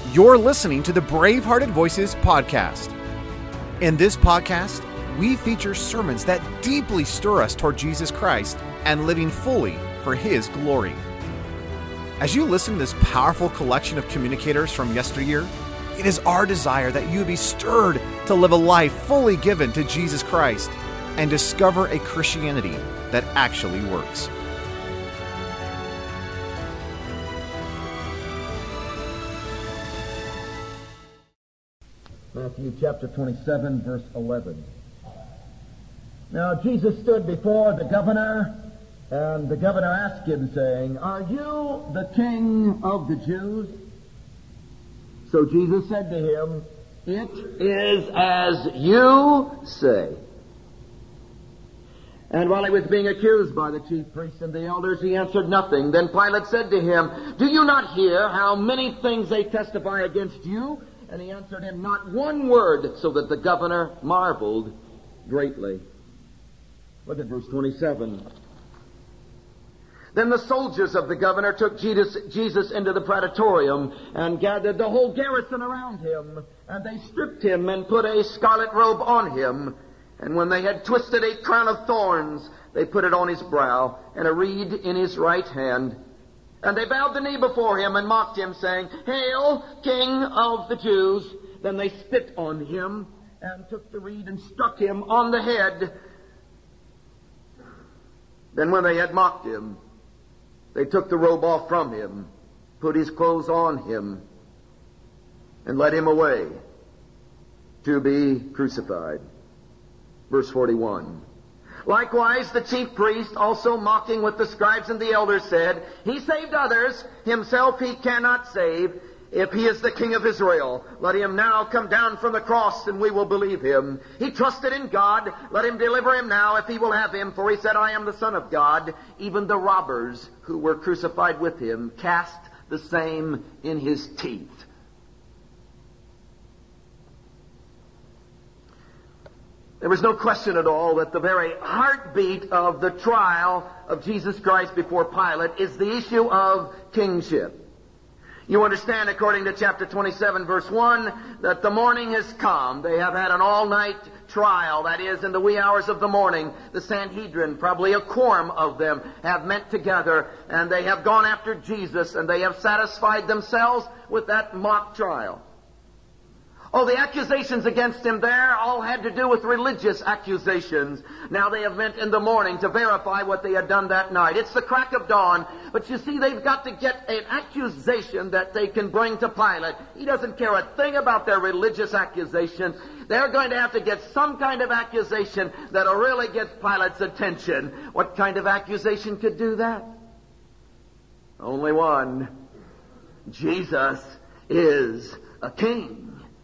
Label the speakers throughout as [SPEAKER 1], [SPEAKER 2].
[SPEAKER 1] You're listening to the Bravehearted Voices podcast. In this podcast, we feature sermons that deeply stir us toward Jesus Christ and living fully for His glory. As you listen to this powerful collection of communicators from yesteryear, it is our desire that you be stirred to live a life fully given to Jesus Christ and discover a Christianity that actually works.
[SPEAKER 2] Matthew chapter 27, verse 11. Now Jesus stood before the governor, and the governor asked him, saying, "Are you the king of the Jews?" So Jesus said to him, "It is as you say." And while he was being accused by the chief priests and the elders, he answered nothing. Then Pilate said to him, "Do you not hear how many things they testify against you?" And he answered him not one word, so that the governor marveled greatly. Look at verse 27. Then the soldiers of the governor took Jesus into the praetorium and gathered the whole garrison around him. And they stripped him and put a scarlet robe on him. And when they had twisted a crown of thorns, they put it on his brow and a reed in his right hand. And they bowed the knee before him and mocked him, saying, "Hail, King of the Jews!" Then they spit on him and took the reed and struck him on the head. Then when they had mocked him, they took the robe off from him, put his clothes on him, and led him away to be crucified. Verse 41. Likewise, the chief priest, also mocking with the scribes and the elders, said, "He saved others, himself he cannot save. If he is the King of Israel, let him now come down from the cross, and we will believe him. He trusted in God. Let him deliver him now, if he will have him. For he said, 'I am the Son of God.' Even the robbers who were crucified with him cast the same in his teeth." There was no question at all that the very heartbeat of the trial of Jesus Christ before Pilate is the issue of kingship. You understand, according to chapter 27, verse 1, that the morning has come. They have had an all-night trial, that is, in the wee hours of the morning. The Sanhedrin, probably a quorum of them, have met together, and they have gone after Jesus, and they have satisfied themselves with that mock trial. Oh, the accusations against him there all had to do with religious accusations. Now they have met in the morning to verify what they had done that night. It's the crack of dawn, but you see, they've got to get an accusation that they can bring to Pilate. He doesn't care a thing about their religious accusations. They're going to have to get some kind of accusation that'll really get Pilate's attention. What kind of accusation could do that? Only one. Jesus is a king.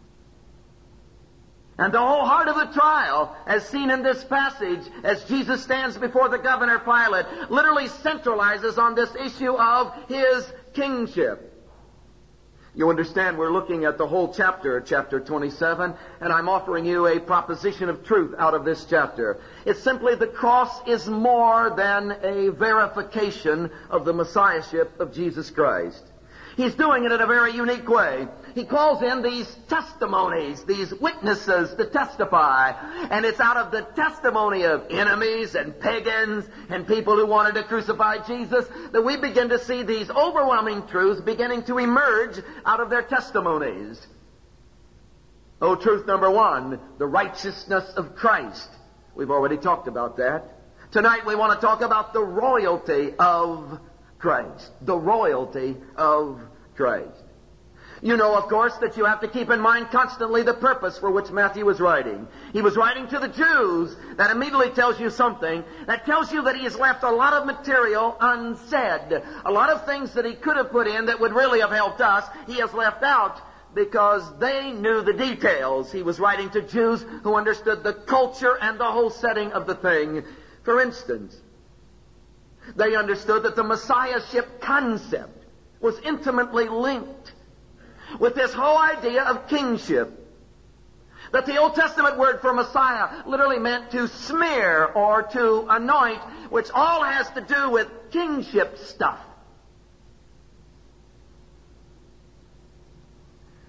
[SPEAKER 2] And the whole heart of the trial, as seen in this passage, as Jesus stands before the governor Pilate, literally centralizes on this issue of his kingship. You understand, we're looking at the whole chapter 27, and I'm offering you a proposition of truth out of this chapter. It's simply the cross is more than a verification of the messiahship of Jesus Christ. He's doing it in a very unique way. He calls in these testimonies, these witnesses to testify. And it's out of the testimony of enemies and pagans and people who wanted to crucify Jesus that we begin to see these overwhelming truths beginning to emerge out of their testimonies. Oh, truth number one, the righteousness of Christ. We've already talked about that. Tonight we want to talk about the royalty of Christ. The royalty of Christ. You know, of course, that you have to keep in mind constantly the purpose for which Matthew was writing. He was writing to the Jews. That immediately tells you something. That tells you that he has left a lot of material unsaid. A lot of things that he could have put in that would really have helped us, he has left out because they knew the details. He was writing to Jews who understood the culture and the whole setting of the thing. For instance, they understood that the messiahship concept was intimately linked with this whole idea of kingship. That the Old Testament word for Messiah literally meant to smear or to anoint, which all has to do with kingship stuff.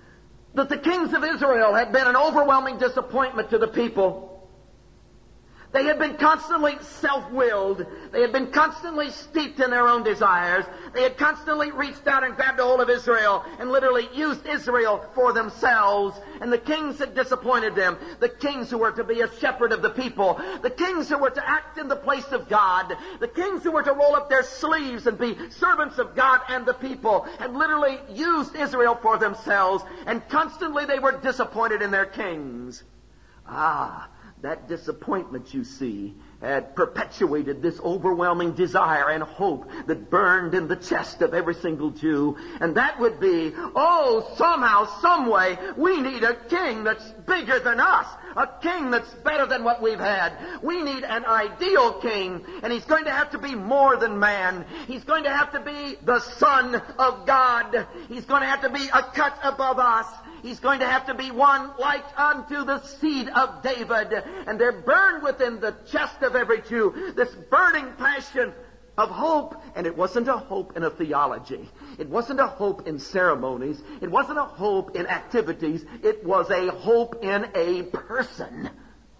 [SPEAKER 2] that the kings of Israel had been an overwhelming disappointment to the people. They had been constantly self-willed. They had been constantly steeped in their own desires. They had constantly reached out and grabbed a hold of Israel and literally used Israel for themselves. And the kings had disappointed them. The kings who were to be a shepherd of the people. The kings who were to act in the place of God. The kings who were to roll up their sleeves and be servants of God and the people had literally used Israel for themselves. And constantly they were disappointed in their kings. That disappointment, you see, had perpetuated this overwhelming desire and hope that burned in the chest of every single Jew. And that would be, somehow, some way, we need a king that's bigger than us. A king that's better than what we've had. We need an ideal king, and he's going to have to be more than man. He's going to have to be the Son of God. He's going to have to be a cut above us. He's going to have to be one like unto the seed of David. And there burned within the chest of every Jew this burning passion of hope. And it wasn't a hope in a theology. It wasn't a hope in ceremonies. It wasn't a hope in activities. It was a hope in a person.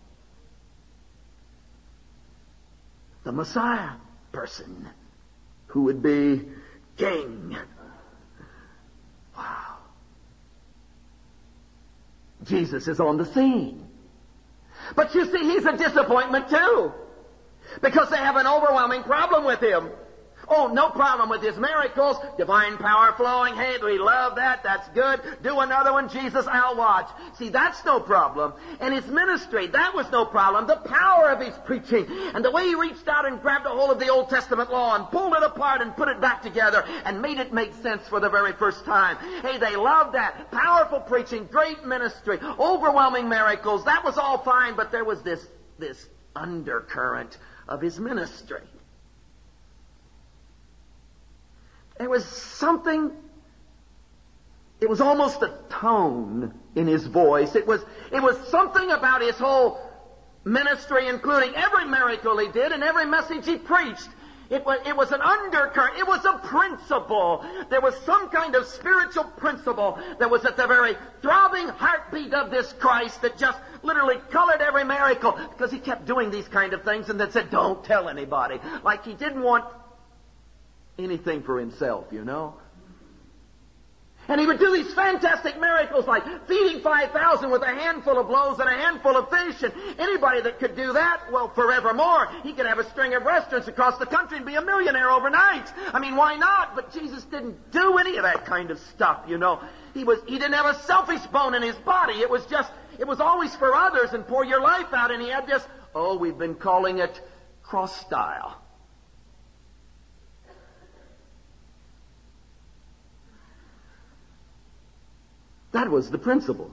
[SPEAKER 2] The Messiah person who would be king. Wow. Jesus is on the scene. But you see, he's a disappointment too. Because they have an overwhelming problem with him. No problem with his miracles. Divine power flowing. Hey, we love that. That's good. Do another one, Jesus, I'll watch. See, that's no problem. And his ministry, that was no problem. The power of his preaching and the way he reached out and grabbed a hold of the Old Testament law and pulled it apart and put it back together and made it make sense for the very first time. Hey, they loved that. Powerful preaching, great ministry, overwhelming miracles. That was all fine, but there was this undercurrent of his ministry. There was something, it was almost a tone in his voice. It was something about his whole ministry, including every miracle he did and every message he preached. It was an undercurrent. It was a principle. There was some kind of spiritual principle that was at the very throbbing heartbeat of this Christ that just literally colored every miracle, because he kept doing these kind of things and then said, don't tell anybody. Like he didn't want anything for himself, you know. And he would do these fantastic miracles like feeding 5,000 with a handful of loaves and a handful of fish. And anybody that could do that, well, forevermore, he could have a string of restaurants across the country and be a millionaire overnight. I mean, why not? But Jesus didn't do any of that kind of stuff, you know. He didn't have a selfish bone in his body. It was always for others and pour your life out. And he had this, we've been calling it cross style. That was the principle.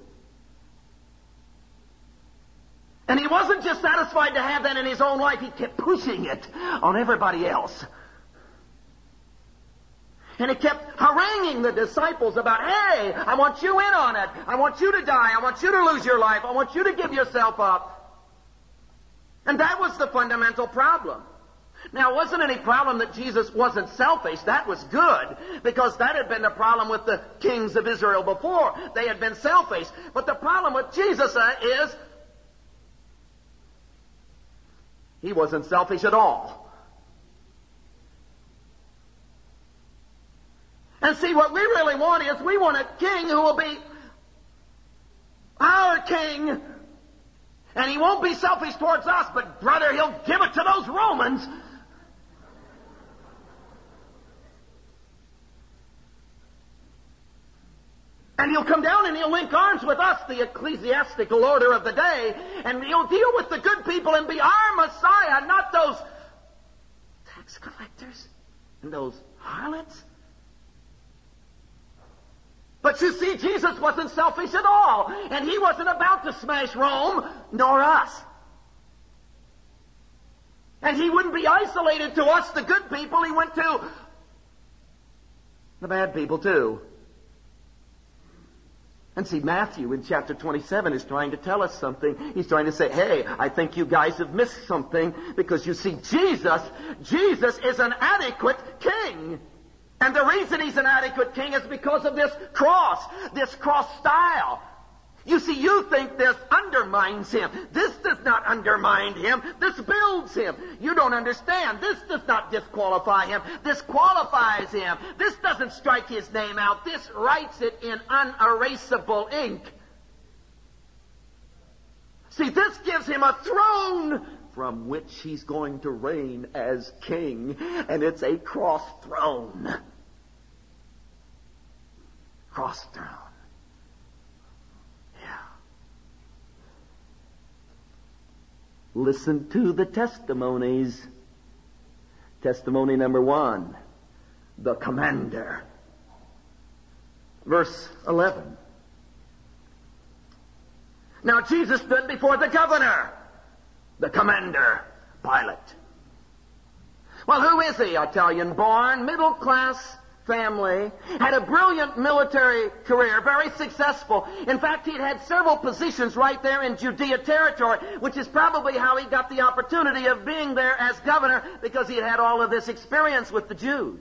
[SPEAKER 2] And he wasn't just satisfied to have that in his own life. He kept pushing it on everybody else. And he kept haranguing the disciples about, hey, I want you in on it. I want you to die. I want you to lose your life. I want you to give yourself up. And that was the fundamental problem. Now, it wasn't any problem that Jesus wasn't selfish. That was good, because that had been the problem with the kings of Israel before. They had been selfish. But the problem with Jesus is he wasn't selfish at all. And see, what we really want is we want a king who will be our king. And he won't be selfish towards us, but brother, he'll give it to those Romans. And he'll come down and he'll link arms with us, the ecclesiastical order of the day, and he'll deal with the good people and be our Messiah, not those tax collectors and those harlots. But you see, Jesus wasn't selfish at all, and he wasn't about to smash Rome, nor us. And he wouldn't be isolated to us, the good people. He went to the bad people too. And see, Matthew in chapter 27 is trying to tell us something. He's trying to say, hey, I think you guys have missed something, because you see, Jesus is an adequate king. And the reason he's an adequate king is because of this cross style. You see, you think this undermines him. This does not undermine him. This builds him. You don't understand. This does not disqualify him. This qualifies him. This doesn't strike his name out. This writes it in unerasable ink. See, this gives him a throne from which he's going to reign as king. And it's a cross throne. Cross throne. Listen to the testimonies. Testimony number 1, the commander. Verse 11. Now Jesus stood before the governor, the commander, Pilate. Well, who is he? Italian-born, middle-class family, had a brilliant military career, very successful. In fact, he'd had several positions right there in Judea territory, which is probably how he got the opportunity of being there as governor, because he had had all of this experience with the Jews.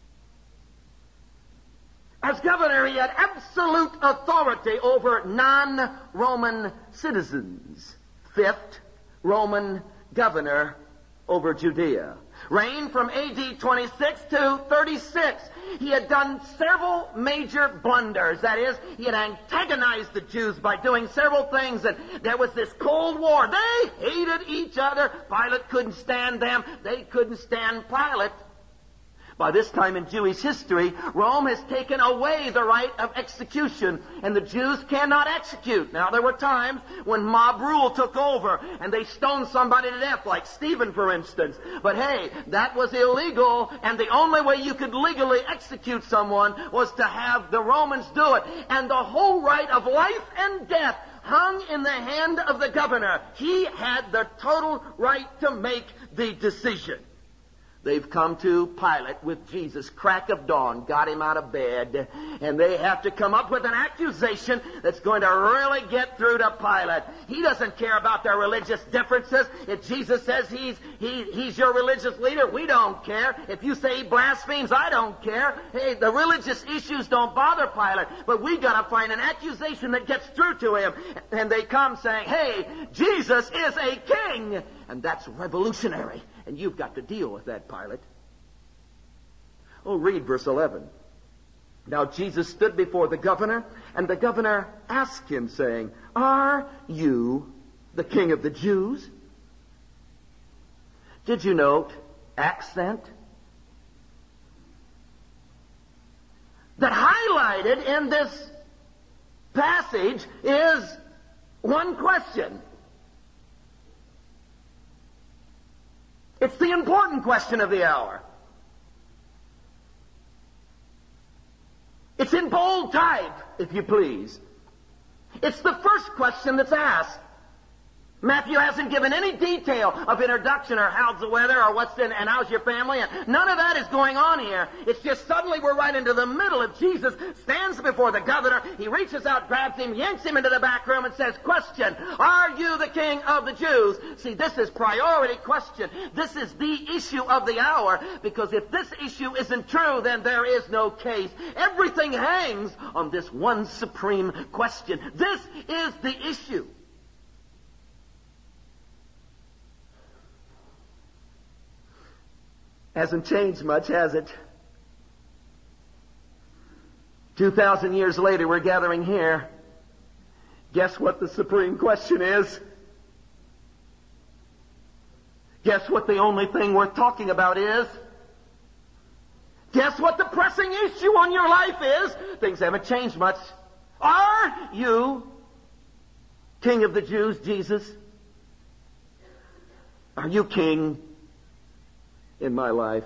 [SPEAKER 2] As governor, he had absolute authority over non-Roman citizens. 5th Roman governor over Judea. Reigned from AD 26 to 36. He had done several major blunders. That is, he had antagonized the Jews by doing several things, and there was this Cold War. They hated each other. Pilate couldn't stand them. They couldn't stand Pilate. By this time in Jewish history, Rome has taken away the right of execution, and the Jews cannot execute. Now, there were times when mob rule took over, and they stoned somebody to death, like Stephen, for instance. But hey, that was illegal, and the only way you could legally execute someone was to have the Romans do it. And the whole right of life and death hung in the hand of the governor. He had the total right to make the decision. They've come to Pilate with Jesus, crack of dawn, got him out of bed, and they have to come up with an accusation that's going to really get through to Pilate. He doesn't care about their religious differences. If Jesus says he's your religious leader, we don't care. If you say he blasphemes, I don't care. Hey, the religious issues don't bother Pilate, but we got to find an accusation that gets through to him. And they come saying, hey, Jesus is a king, and that's revolutionary. And you've got to deal with that, Pilate. Oh, read verse 11. Now Jesus stood before the governor, and the governor asked him, saying, Are you the king of the Jews? Did you note accent? That highlighted in this passage is one question. It's the important question of the hour. It's in bold type, if you please. It's the first question that's asked. Matthew hasn't given any detail of introduction or how's the weather or what's in and how's your family, and none of that is going on here. It's just suddenly we're right into the middle of Jesus stands before the governor. He reaches out, grabs him, yanks him into the back room and says, question, are you the king of the Jews? See, this is priority question. This is the issue of the hour, because if this issue isn't true, then there is no case. Everything hangs on this one supreme question. This is the issue. Hasn't changed much, has it? 2,000 years later, we're gathering here. Guess what the supreme question is? Guess what the only thing worth talking about is? Guess what the pressing issue on your life is? Things haven't changed much. Are you King of the Jews, Jesus? Are you king in my life?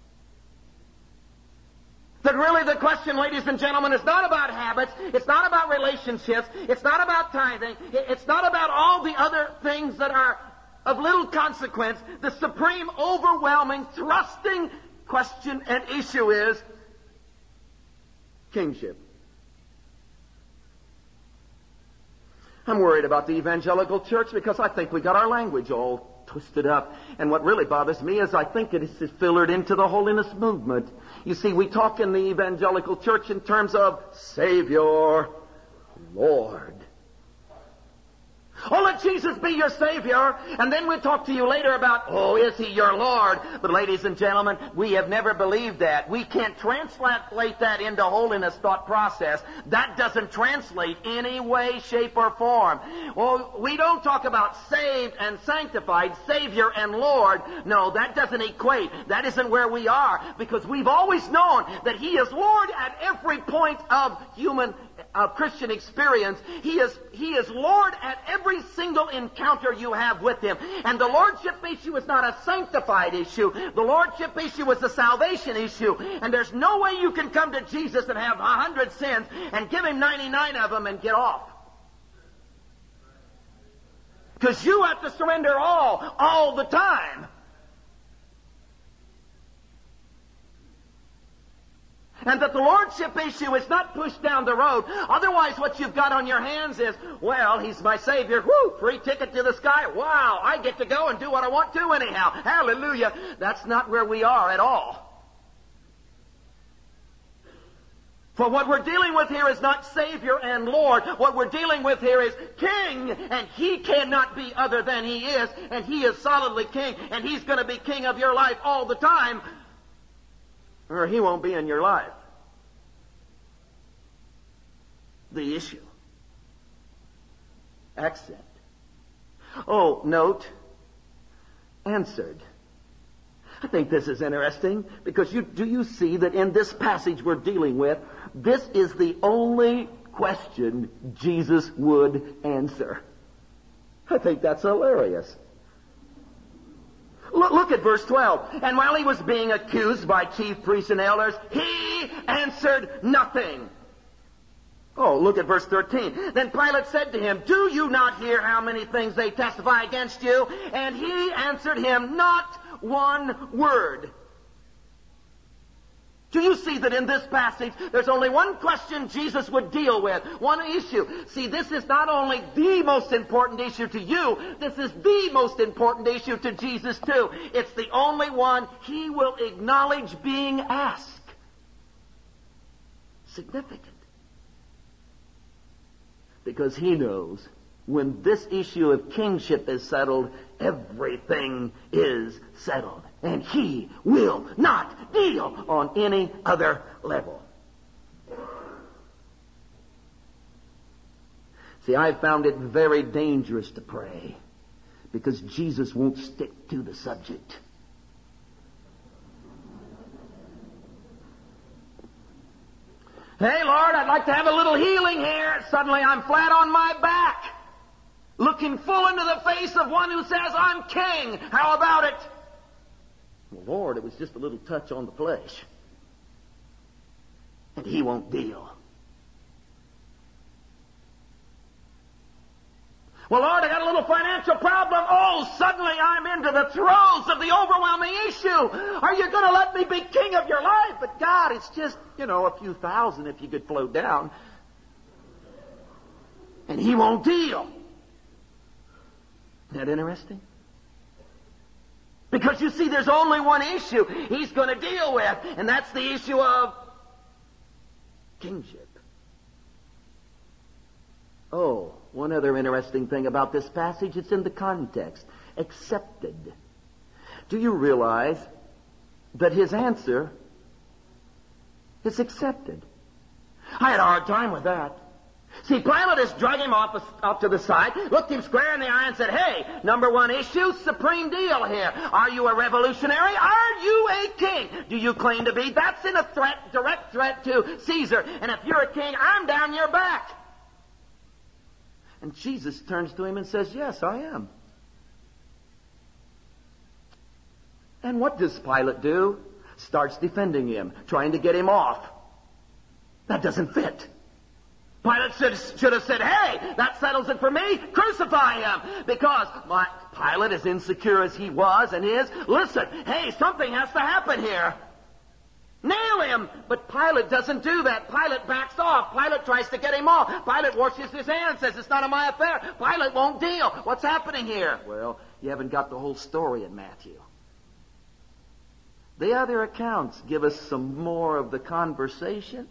[SPEAKER 2] That really the question, ladies and gentlemen, is not about habits, it's not about relationships, it's not about tithing, it's not about all the other things that are of little consequence. The supreme, overwhelming, thrusting question and issue is kingship. I'm worried about the evangelical church because I think we got our language all twisted up. And what really bothers me is I think it is filtered into the holiness movement. You see, we talk in the evangelical church in terms of Savior, Lord. Oh, let Jesus be your Savior, and then we'll talk to you later about, oh, is He your Lord? But ladies and gentlemen, we have never believed that. We can't translate that into holiness thought process. That doesn't translate any way, shape, or form. Well, we don't talk about saved and sanctified, Savior and Lord. No, that doesn't equate. That isn't where we are, because we've always known that He is Lord at every point of Christian experience. He is Lord at every single encounter you have with Him. And the Lordship issue is not a sanctified issue. The Lordship issue is a salvation issue. And there's no way you can come to Jesus and have 100 sins and give Him 99 of them and get off. Because you have to surrender all the time. And that the Lordship issue is not pushed down the road. Otherwise, what you've got on your hands is, well, He's my Savior. Whoo! Free ticket to the sky. Wow! I get to go and do what I want to anyhow. Hallelujah! That's not where we are at all. For what we're dealing with here is not Savior and Lord. What we're dealing with here is King, and He cannot be other than He is, and He is solidly King, and He's going to be King of your life all the time, or He won't be in your life. The issue. Accent. Oh, note. Answered. I think this is interesting, because do you see that in this passage we're dealing with, this is the only question Jesus would answer. I think that's hilarious. Look at verse 12. And while He was being accused by chief priests and elders, He answered nothing. Oh, look at verse 13. Then Pilate said to him, do you not hear how many things they testify against you? And He answered him not one word. Do you see that in this passage, there's only one question Jesus would deal with, one issue? See, this is not only the most important issue to you, this is the most important issue to Jesus too. It's the only one He will acknowledge being asked. Significant. Because He knows when this issue of kingship is settled, everything is settled. And He will not deal on any other level. See, I've found it very dangerous to pray because Jesus won't stick to the subject. Hey, Lord, I'd like to have a little healing here. Suddenly I'm flat on my back, looking full into the face of one who says, I'm king. How about it? Well, Lord, it was just a little touch on the flesh. And He won't deal. Well, Lord, I got a little financial problem. Oh, suddenly I'm into the throes of the overwhelming issue. Are you going to let me be king of your life? But God, it's just, a few thousand if you could float down. And He won't deal. Isn't that interesting? Because you see, there's only one issue He's going to deal with, and that's the issue of kingship. Oh, one other interesting thing about this passage, it's in the context. Accepted. Do you realize that His answer is accepted? I had a hard time with that. See, Pilate has dragged Him off to the side, looked him square in the eye and said, hey, number one issue, supreme deal here. Are you a revolutionary? Are you a king? Do you claim to be? That's in a direct threat to Caesar. And if you're a king, I'm down your back. And Jesus turns to him and says, yes, I am. And what does Pilate do? Starts defending him, trying to get him off. That doesn't fit. Pilate should have said, hey, that settles it for me. Crucify Him. Because Pilate, as insecure as he was and is, listen, hey, something has to happen here. Nail him! But Pilate doesn't do that. Pilate backs off. Pilate tries to get him off. Pilate washes his hands, says it's none of my affair. Pilate won't deal. What's happening here? Well, you haven't got the whole story in Matthew. The other accounts give us some more of the conversation.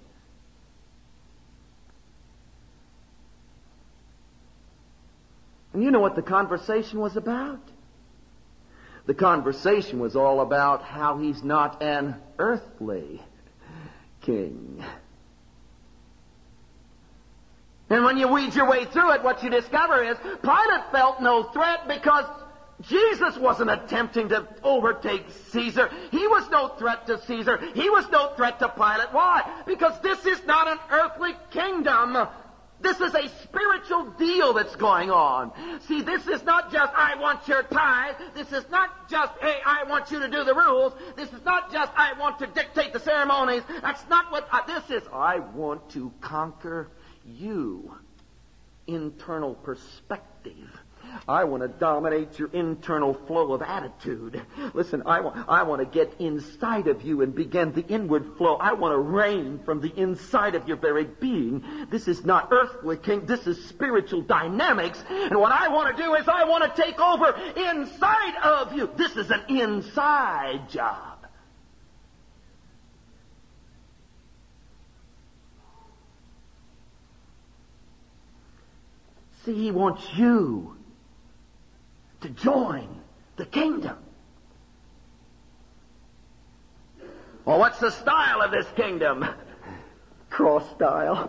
[SPEAKER 2] And you know what the conversation was about? The conversation was all about how he's not an earthly king. And when you weed your way through it, what you discover is Pilate felt no threat because Jesus wasn't attempting to overtake Caesar. He was no threat to Caesar. He was no threat to Pilate. Why? Because this is not an earthly kingdom. This is a spiritual deal that's going on. See, this is not just, I want your tithe. This is not just, hey, I want you to do the rules. This is not just, I want to dictate the ceremonies. That's not what this is. I want to conquer you. Internal perspective. I want to dominate your internal flow of attitude. Listen, I want to get inside of you and begin the inward flow. I want to reign from the inside of your very being. This is not earthly king. This is spiritual dynamics. And what I want to do is I want to take over inside of you. This is an inside job. See, he wants you to join the kingdom. Well, what's the style of this kingdom? Cross style.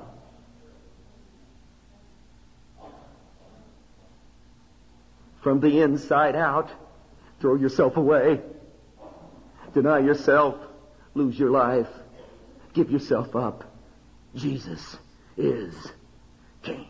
[SPEAKER 2] From the inside out, throw yourself away. Deny yourself. Lose your life. Give yourself up. Jesus is King.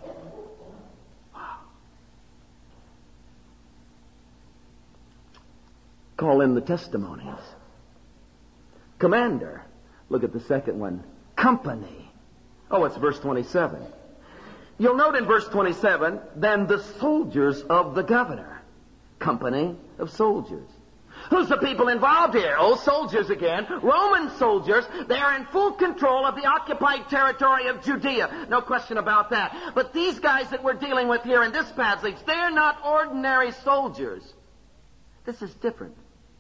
[SPEAKER 2] Call in the testimonies. Commander. Look at the second one. Company. Oh, it's verse 27. You'll note in verse 27, then the soldiers of the governor. Company of soldiers. Who's the people involved here? Oh, soldiers again. Roman soldiers. They are in full control of the occupied territory of Judea. No question about that. But these guys that we're dealing with here in this passage, they're not ordinary soldiers. This is different.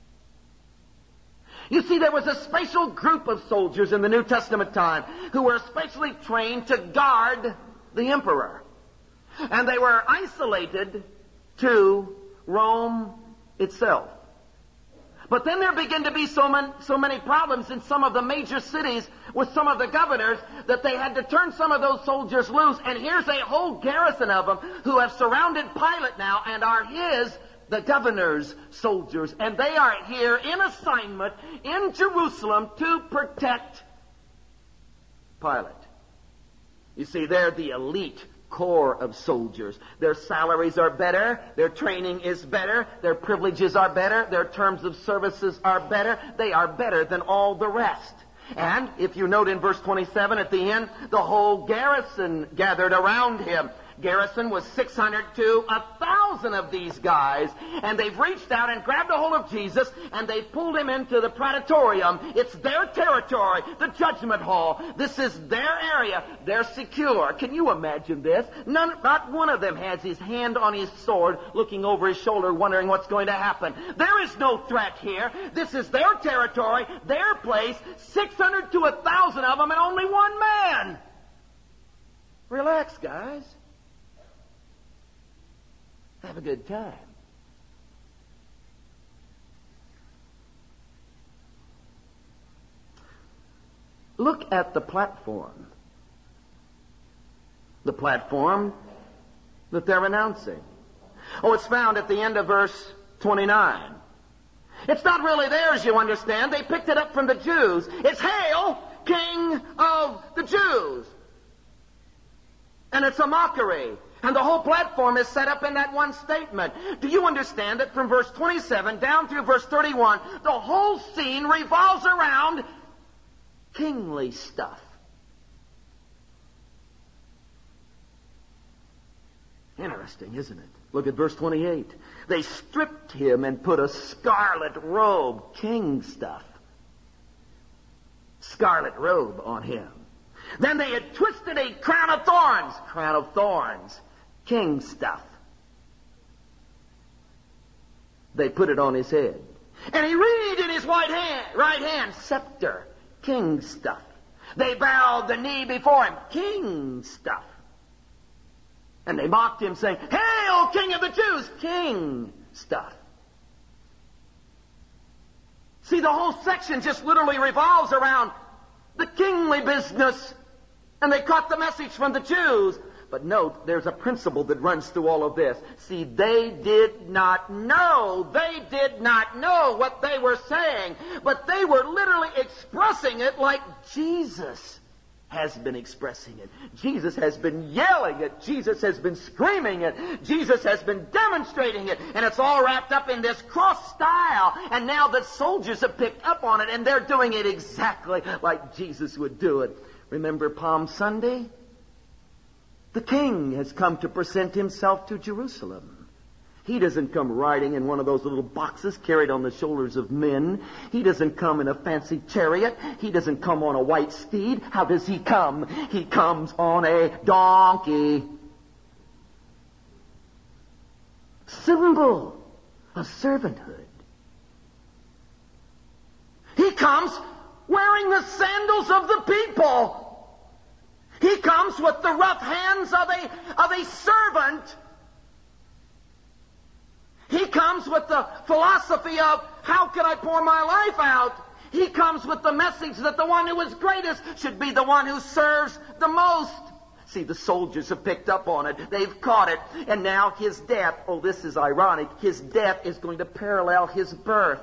[SPEAKER 2] You see, there was a special group of soldiers in the New Testament time who were specially trained to guard the emperor. And they were isolated to Rome itself. But then there began to be so many problems in some of the major cities with some of the governors that they had to turn some of those soldiers loose. And here's a whole garrison of them who have surrounded Pilate now and are the governor's soldiers, and they are here in assignment in Jerusalem to protect Pilate. You see, they're the elite corps of soldiers. Their salaries are better, their training is better, their privileges are better, their terms of services are better. They are better than all the rest. And if you note in verse 27 at the end, the whole garrison gathered around him. Garrison was 600 to 1,000 of these guys, and they've reached out and grabbed a hold of Jesus, and they pulled him into the praetorium. It's their territory, the judgment hall. This is their area. They're secure. Can you imagine this? Not one of them has his hand on his sword, looking over his shoulder, wondering what's going to happen. There is no threat here. This is their territory, their place, 600 to 1,000 of them, and only one man. Relax, guys. Have a good time. Look at the platform. The platform that they're announcing. Oh, it's found at the end of verse 29. It's not really theirs, you understand. They picked it up from the Jews. It's Hail, King of the Jews. And it's a mockery. And the whole platform is set up in that one statement. Do you understand that from verse 27 down through verse 31, the whole scene revolves around kingly stuff? Interesting, isn't it? Look at verse 28. They stripped him and put a scarlet robe, king stuff. scarlet robe on him. Then they had twisted a crown of thorns, king stuff. They put it on his head. And he read in his right hand, scepter, king stuff. They bowed the knee before him, king stuff. And they mocked him, saying, "Hail, King of the Jews!" King stuff. See, the whole section just literally revolves around the kingly business. And they caught the message from the Jews. But note, there's a principle that runs through all of this. See, they did not know what they were saying, but they were literally expressing it like Jesus has been expressing it. Jesus has been yelling it. Jesus has been screaming it. Jesus has been demonstrating it. And it's all wrapped up in this cross style. And now the soldiers have picked up on it, and they're doing it exactly like Jesus would do it. Remember Palm Sunday? The king has come to present himself to Jerusalem. He doesn't come riding in one of those little boxes carried on the shoulders of men. He doesn't come in a fancy chariot. He doesn't come on a white steed. How does he come? He comes on a donkey. Symbol of servanthood. He comes wearing the sandals of the people. He comes with the rough hands of a servant. He comes with the philosophy of, how can I pour my life out? He comes with the message that the one who is greatest should be the one who serves the most. See, the soldiers have picked up on it. They've caught it. And now his death, oh, this is ironic, his death is going to parallel his birth.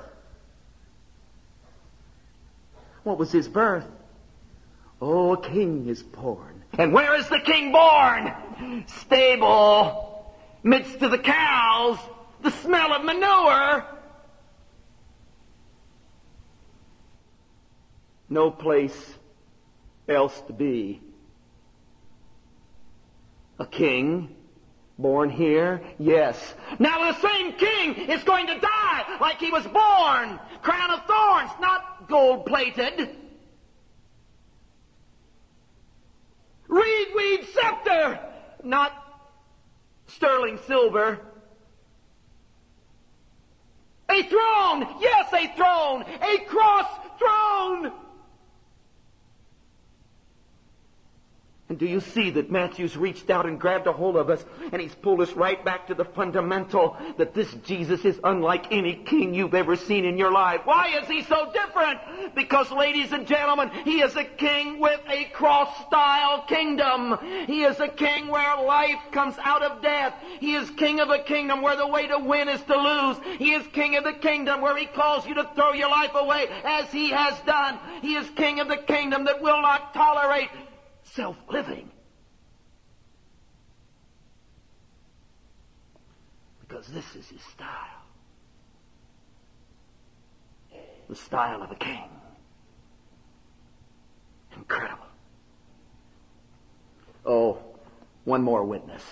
[SPEAKER 2] What was his birth? Oh, a king is born. And where is the king born? Stable, midst of the cows, the smell of manure. No place else to be. A king born here? Yes. Now the same king is going to die like he was born. Crown of thorns, not gold-plated. Reed scepter, not sterling silver. A throne, yes, a throne, a cross throne. And do you see that Matthew's reached out and grabbed a hold of us, and he's pulled us right back to the fundamental, that this Jesus is unlike any king you've ever seen in your life. Why is he so different? Because, ladies and gentlemen, he is a king with a cross-style kingdom. He is a king where life comes out of death. He is king of a kingdom where the way to win is to lose. He is king of the kingdom where he calls you to throw your life away as he has done. He is king of the kingdom that will not tolerate self-living. Because this is his style. The style of a king. Incredible. Oh, one more witness.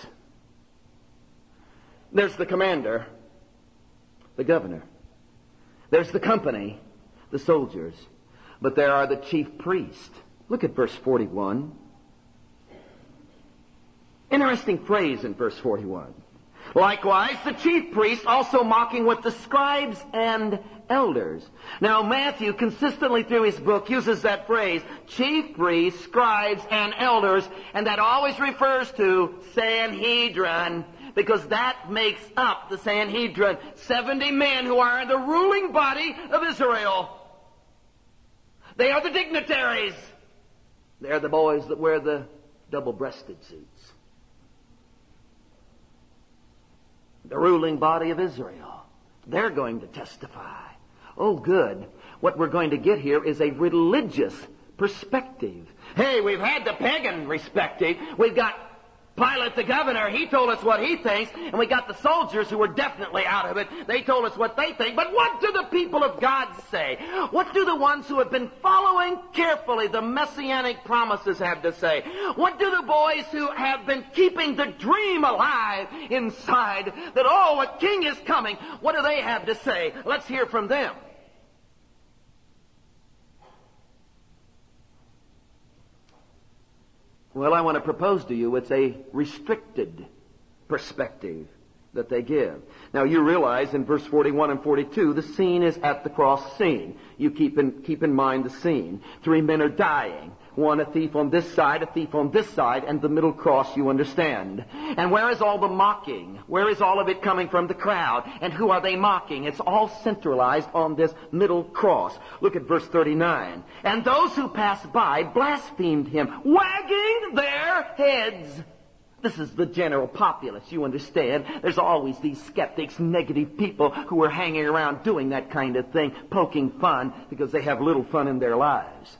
[SPEAKER 2] There's the commander, the governor. There's the company, the soldiers. But there are the chief priests. Look at verse 41. Interesting phrase in verse 41. Likewise, the chief priests also mocking with the scribes and elders. Now, Matthew consistently through his book uses that phrase, chief priests, scribes, and elders, and that always refers to Sanhedrin, because that makes up the Sanhedrin. 70 men who are in the ruling body of Israel. They are the dignitaries. They're the boys that wear the double-breasted suits. The ruling body of Israel. They're going to testify. Oh, good. What we're going to get here is a religious perspective. Hey, we've had the pagan perspective. We've got Pilate the governor. He told us what he thinks. And we got the soldiers who were definitely out of it. They told us what they think. But what do the people of God say? What do the ones who have been following carefully the messianic promises have to say? What do the boys who have been keeping the dream alive inside that, oh, a king is coming, what do they have to say? Let's hear from them. Well, I want to propose to you it's a restricted perspective that they give. Now, you realize in verse 41 and 42, the scene is at the cross scene. You keep in mind the scene. 3 men are dying. One a thief on this side, a thief on this side, and the middle cross, you understand. And where is all the mocking? Where is all of it coming from? The crowd. And who are they mocking? It's all centralized on this middle cross. Look at verse 39. And those who passed by blasphemed him, wagging their heads. This is the general populace, you understand. There's always these skeptics, negative people who are hanging around doing that kind of thing, poking fun because they have little fun in their lives.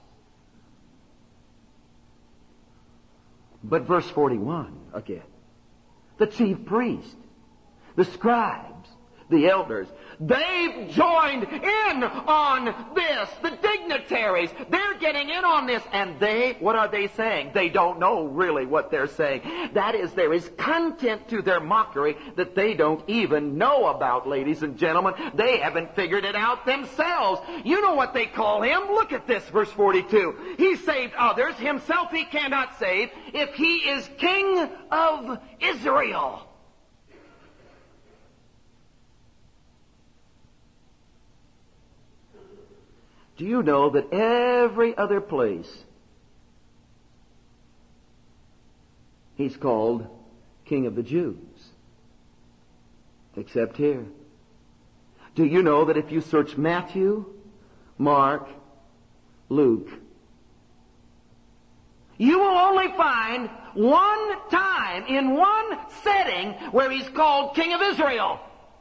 [SPEAKER 2] But verse 41 again. The chief priest, the scribes, the elders, they've joined in on this. The dignitaries, they're getting in on this. And what are they saying? They don't know really what they're saying. That is, there is content to their mockery that they don't even know about, ladies and gentlemen. They haven't figured it out themselves. You know what they call him? Look at this, verse 42. He saved others. Himself he cannot save if he is King of Israel. Do you know that every other place he's called King of the Jews, except here? Do you know that if you search Matthew, Mark, Luke, you will only find one time in one setting where he's called King of Israel?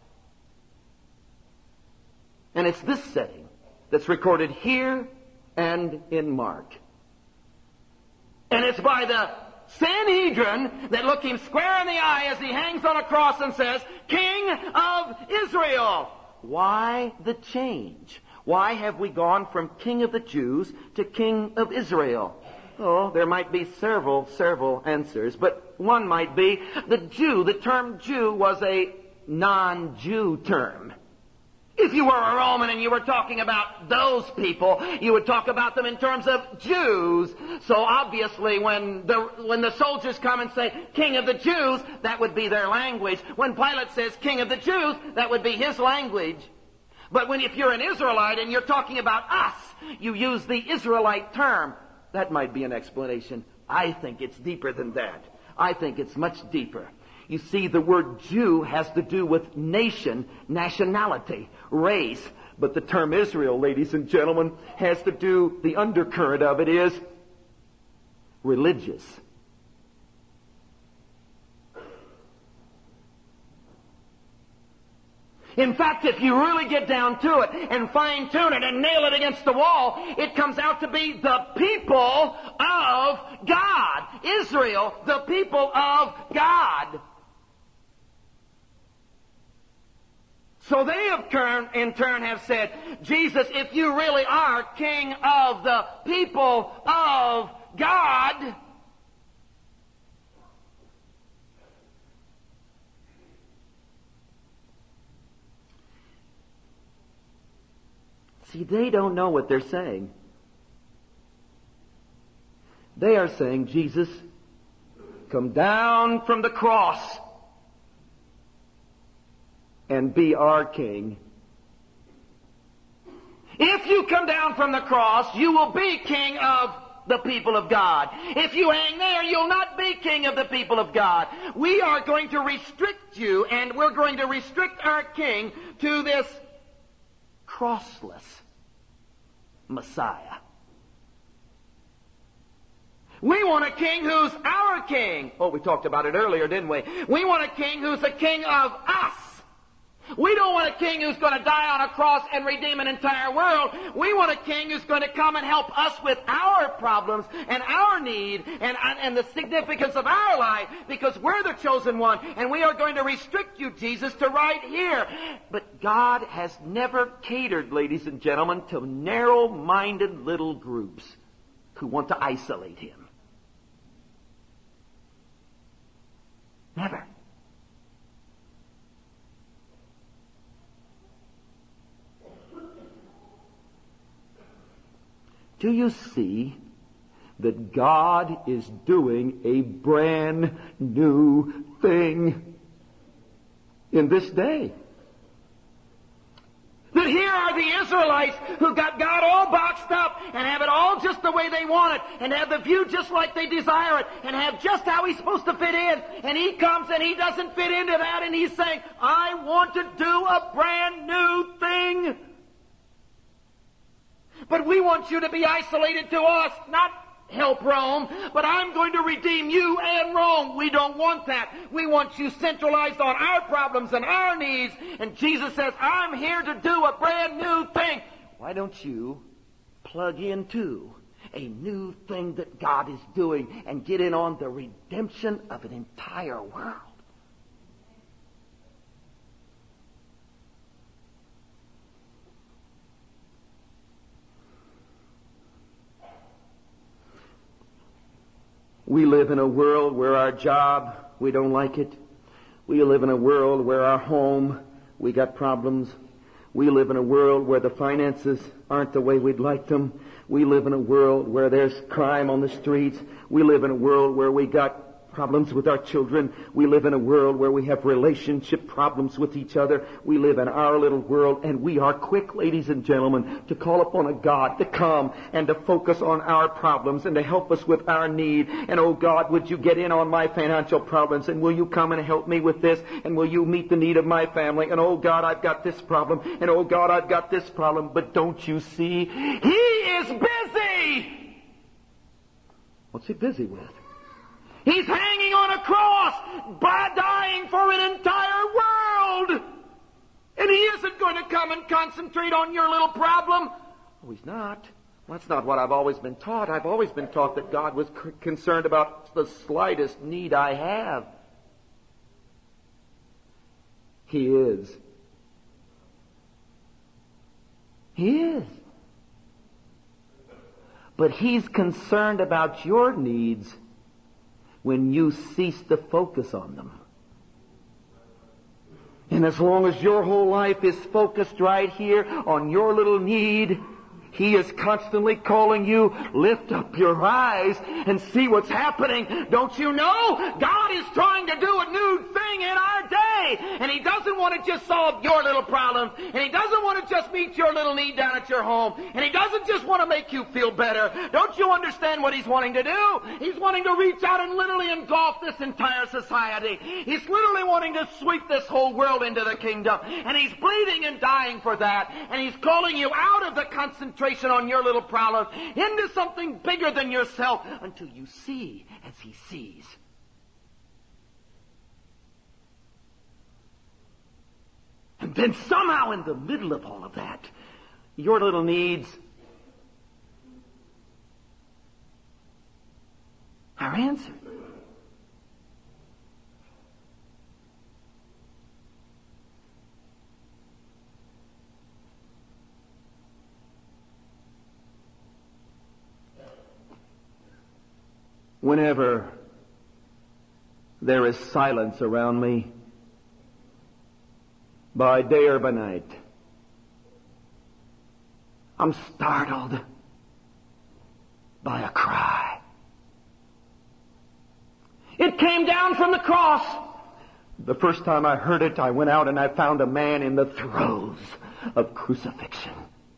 [SPEAKER 2] And it's this setting that's recorded here and in Mark. And it's by the Sanhedrin that look him square in the eye as he hangs on a cross and says, King of Israel. Why the change? Why have we gone from King of the Jews to King of Israel? Oh, there might be several answers, but one might be the term Jew was a non-Jew term. If you were a Roman and you were talking about those people, you would talk about them in terms of Jews. So obviously when the soldiers come and say, King of the Jews, that would be their language. When Pilate says, King of the Jews, that would be his language. But if you're an Israelite and you're talking about us, you use the Israelite term. That might be an explanation. I think it's deeper than that. I think it's much deeper. You see, the word Jew has to do with nation, nationality, race. But the term Israel, ladies and gentlemen, has to do, the undercurrent of it is religious. In fact, if you really get down to it and fine-tune it and nail it against the wall, it comes out to be the people of God. Israel, the people of God. So they in turn have said, Jesus, if you really are King of the people of God, see, they don't know what they're saying. They are saying, Jesus, come down from the cross and be our King. If you come down from the cross, you will be King of the people of God. If you hang there, you'll not be King of the people of God. We are going to restrict you, and we're going to restrict our King to this crossless Messiah. We want a king who's our king. Oh, we talked about it earlier, didn't we? We want a king who's a king of us. We don't want a king who's going to die on a cross and redeem an entire world. We want a king who's going to come and help us with our problems and our need and the significance of our life, because we're the chosen one, and we are going to restrict you, Jesus, to right here. But God has never catered, ladies and gentlemen, to narrow-minded little groups who want to isolate him. Never. Do you see
[SPEAKER 3] that God is doing a brand new thing in this day.
[SPEAKER 2] That here are the Israelites who got God all boxed up and have it all just the way they want it and have the view just like they desire it and have just how He's supposed to fit in. And He comes and He doesn't fit into that and He's saying, I want to do a brand new thing. But we want you to be isolated to us, not help Rome, but I'm going to redeem you and Rome. We don't want that. We want you centralized on our problems and our needs. And Jesus says, I'm here to do a brand new thing. Why don't you plug into a new thing that God is doing and get in on the redemption of an entire world? We live in a world where our job, we don't like it. We live in a world where our home, we got problems. We live in a world where the finances aren't the way we'd like them. We live in a world where there's crime on the streets. We live in a world where we got problems with our children. We live in a world where we have relationship problems with each other. We live in our little world, and we are quick, ladies and gentlemen, to call upon a God to come and to focus on our problems and to help us with our need. And oh God, would you get in on my financial problems, and will you come and help me with this, and will you meet the need of my family? And oh God, I've got this problem, and oh God, I've got this problem. But don't you see? He is busy! What's He busy with? He's hanging on a cross, dying for an entire world. And He isn't going to come and concentrate on your little problem. Oh, He's not. Well, that's not what I've always been taught. I've always been taught that God was concerned about the slightest need I have. He is. He is. But He's concerned about your needs when you cease to focus on them. And as long as your whole life is focused right here on your little need, He is constantly calling you, lift up your eyes and see what's happening. Don't you know? God is trying to do a new thing in our day. And He doesn't want to just solve your little problem. And He doesn't want to just meet your little need down at your home. And He doesn't just want to make you feel better. Don't you understand what He's wanting to do? He's wanting to reach out and literally engulf this entire society. He's literally wanting to sweep this whole world into the kingdom. And He's bleeding and dying for that. And He's calling you out of the concentration on your little problem into something bigger than yourself until you see as He sees. And then somehow in the middle of all of that, your little needs are answered. Whenever there is silence around me, by day or by night, I'm startled by a cry. It came down from the cross. The first time I heard it, I went out and I found a man in the throes of crucifixion.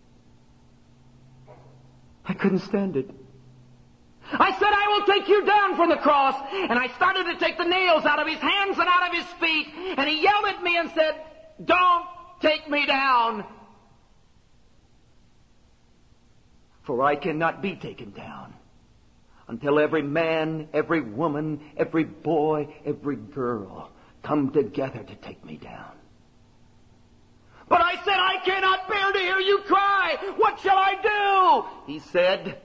[SPEAKER 2] I couldn't stand it. I said, I will take you down from the cross. And I started to take the nails out of his hands and out of his feet. And he yelled at me and said, don't take me down. For I cannot be taken down until every man, every woman, every boy, every girl come together to take me down. But I said, I cannot bear to hear you cry. What shall I do? He said,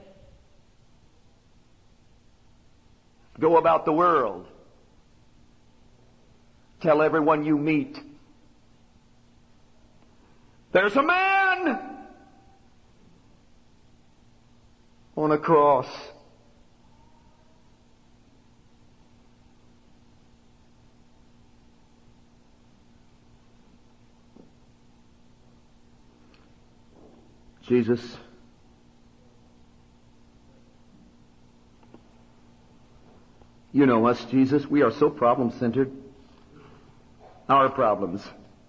[SPEAKER 2] go about the world. Tell everyone you meet, there's a man on a cross. Jesus
[SPEAKER 3] You know us, Jesus. We are so problem-centered. Our problems.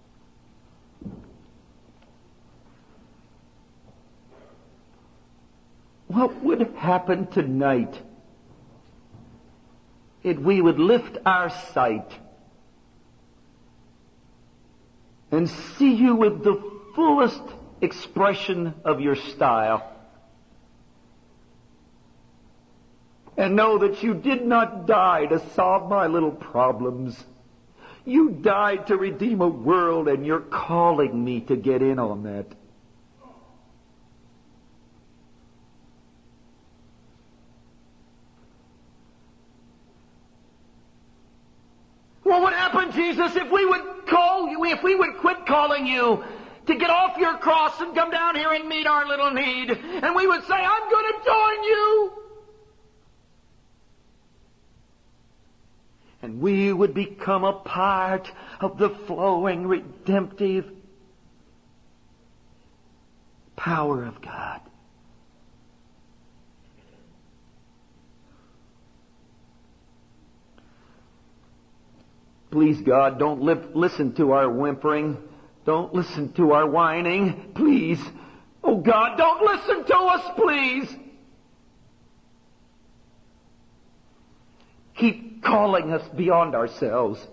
[SPEAKER 3] What would happen tonight if we would lift our sight and see you with the fullest expression of your style, and know that you did not die to solve my little problems. You died to redeem a world, and you're calling me to get in on that. What would happen, Jesus, if we would call you, if we would quit calling you to get off your cross and come down here and meet our little need, and we would say, I'm going to join you? And we would become a part of the flowing, redemptive power of God. Please, God, don't listen to our whimpering. Don't listen to our whining. Please. Oh, God, don't listen to us, please. Keep calling us beyond ourselves.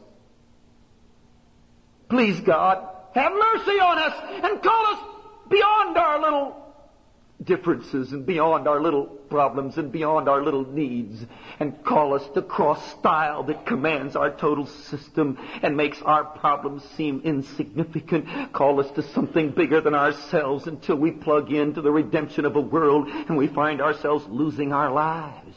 [SPEAKER 3] Please, God, have mercy on us and call us beyond our little differences and beyond our little problems and beyond our little needs, and call us to cross style that commands our total system and makes our problems seem insignificant. Call us to something bigger than ourselves until we plug into the redemption of a world and we find ourselves losing our lives.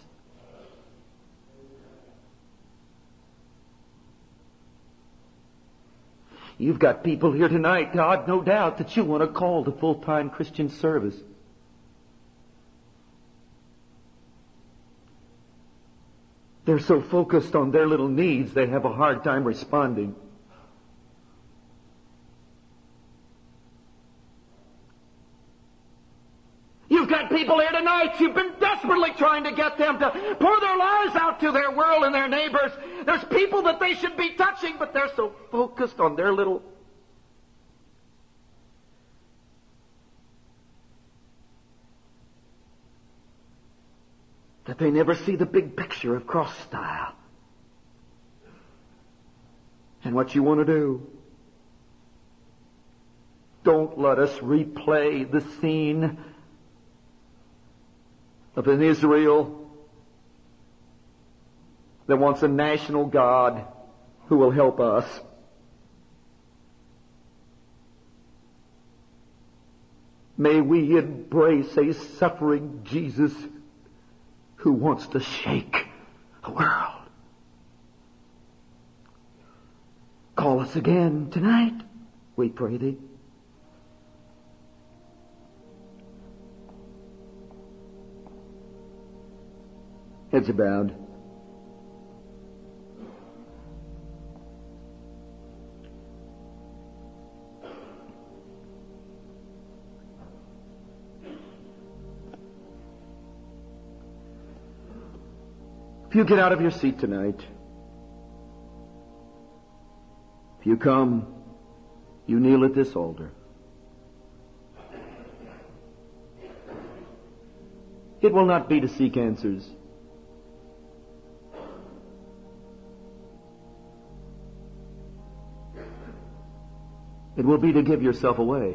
[SPEAKER 3] You've got people here tonight, God, no doubt, that you want to call to full-time Christian service. They're so focused on their little needs, they have a hard time responding. You've got people here tonight, you've been desperately trying to get them to pour their lives out to their world and their neighbors. There's people that they should be touching, but they're so focused on their little... that they never see the big picture of cross style. And what you want to do, don't let us replay the scene of an Israel that wants a national God who will help us. May we embrace a suffering Jesus who wants to shake the world. Call us again tonight, we pray thee. Heads are bowed. If you get out of your seat tonight, if you come, you kneel at this altar. It will not be to seek answers. It will be to give yourself away.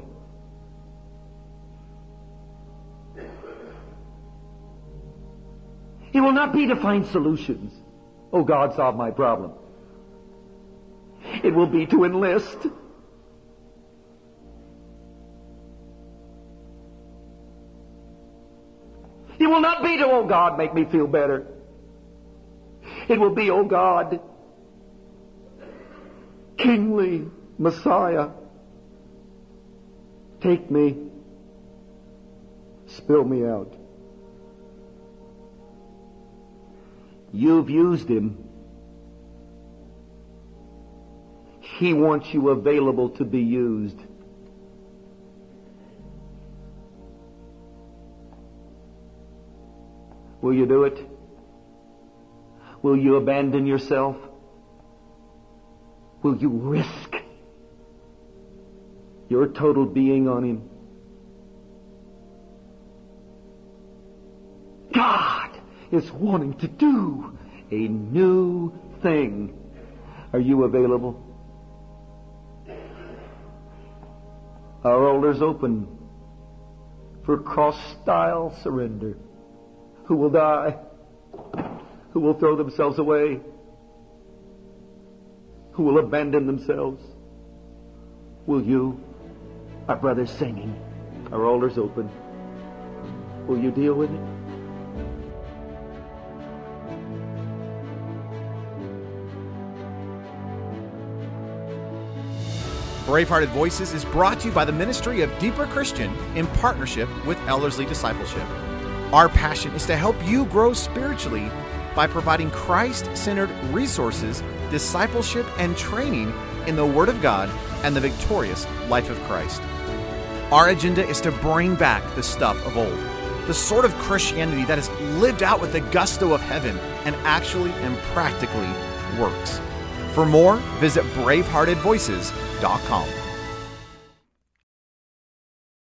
[SPEAKER 3] It will not be to find solutions. Oh, God, solve my problem. It will be to enlist. It will not be to, oh, God, make me feel better. It will be, oh, God, kingly Messiah, take me, spill me out. You've used him. He wants you available to be used. Will you do it? Will you abandon yourself? Will you risk your total being on Him? God is wanting to do a new thing. Are you available? Our altar's open for cross-style surrender. Who will die? Who will throw themselves away? Who will abandon themselves? Will you? Our brother's singing. Our altar's open. Will you deal with it?
[SPEAKER 1] Bravehearted Voices is brought to you by the Ministry of Deeper Christian in partnership with Ellerslie Discipleship. Our passion is to help you grow spiritually by providing Christ-centered resources, discipleship, and training in the Word of God and the victorious life of Christ. Our agenda is to bring back the stuff of old, the sort of Christianity that is lived out with the gusto of heaven and actually and practically works. For more, visit braveheartedvoices.com.